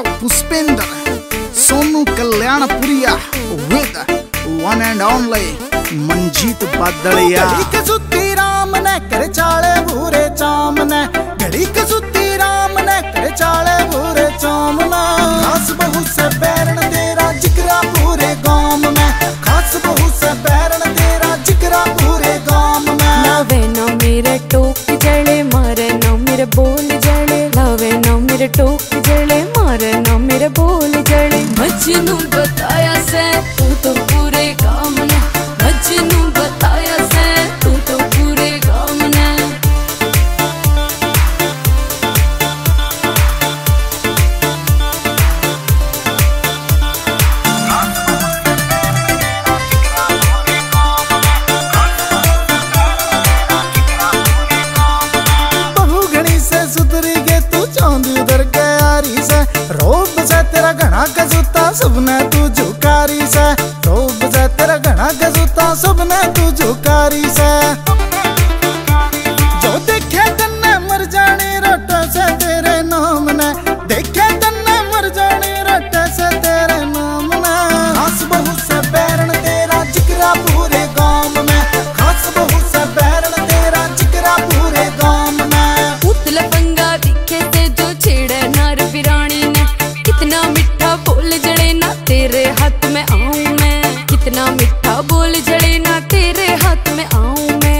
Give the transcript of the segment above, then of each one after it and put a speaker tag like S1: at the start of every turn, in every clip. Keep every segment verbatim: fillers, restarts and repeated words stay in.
S1: Rao Pushpendra, Sonu Kalyanpuriya with one and only Manjeet Badaliya.
S2: घड़ी के सुती राम ने कर चाले भूरे चामने, घड़ी के सुती राम ने कर चाले भूरे चामना। खास बहू से बैरन तेरा जिक्रा पूरे गांव में, खास बहू से बैरन तेरा जिक्रा पूरे गांव में।
S3: लावे ना मेरे टोक जड़े, मारे ना मेरे बोल जड़े, लावे ना मेरे टोक जड़े, मारे ना मेरे बोल जड़े। मजनू बताया से तू तो पूरे काम ने, मजनू बताया से तू तो पूरे काम ने।
S2: बहू घनी से सुधरी गे तू चांदी उधर के यारी से, रोब से तेरा घना कजूता सबने तू झुकारी से, रोब से तेरा घना कजूता सबने तू झुकारी से। जो देखे तन्ने मर जाने रोटे से तेरे नाम ने, देखे तन्ने मर जाने रोटे से तेरे नाम ने। खास बहू से बैरन तेरा जिक्रा पूरे गांव में, खास बहू से बैरन तेरा जिक्रा पूरे गांव में।
S3: पुतल पंगा दिखे से जो छेड़े नार बिरानी ने, कितना मिठा बोल जड़े ना तेरे हाथ में आऊं मैं, कितना मिठा बोल जड़े ना तेरे हाथ में आऊं मैं।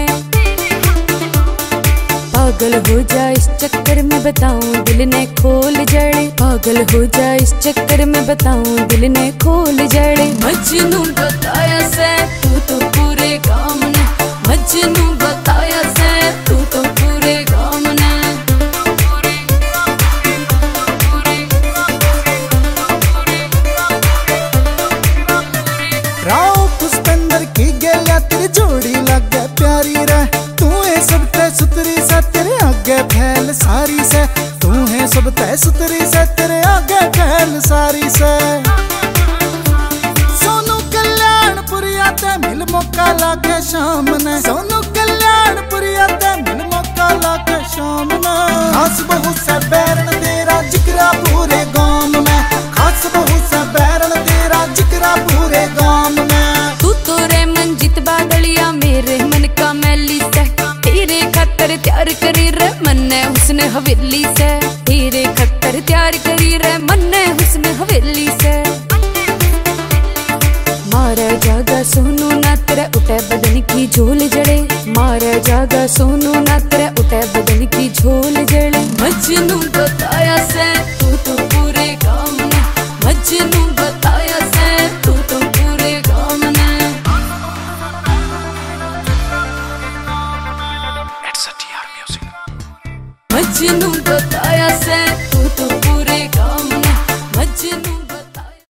S3: पागल हो जा इस चक्कर में बताऊं दिल ने खोल जड़े, पागल हो जा इस चक्कर में बताऊं दिल ने खोल जड़े। मजनू बताया से तू तो पूरे काम ने, मजनू बताया से तू तो पूरे काम ने।
S2: राव पुष्पेंद्र की गेलिया तेरी जोड़ी लगे प्यारी रे, तू है सब ते सुतरी से तेरे आगे फैल सारी से, तू है सब ते सुतरी से तेरे आगे फैल सारी से। सोनू कल्याणपुरिया ते मिल मौका लागे शाम ने, सोनू कल्याणपुरिया ते मिल मौका लागे शाम ने। खास बहू से बैरन तेरा जिक्रा पूरे गांव में, खास बहू से बैरन तेरा जिक्रा पूरे गांव में।
S3: तू तो रे मंजीत बादलिया मेरे मन का मैली से, तेरे खतर तैयार करी रे मन्ने हुस्न हवेली से, तेरे खतर तैयार करी रे मन्ने हुस्न हवेली से। मारा जागा सोनू ना तेरे उठे बदन की झोल जड़े, मारा जागा सोनू ना तेरे उठे बदन की झोल जड़े। मजनू बताया से तू तो पूरे काम ने, मजनू बताया से तू तो पूरे काम ने। मजनू बताया से तू तो पूरे काम ने, मजनू।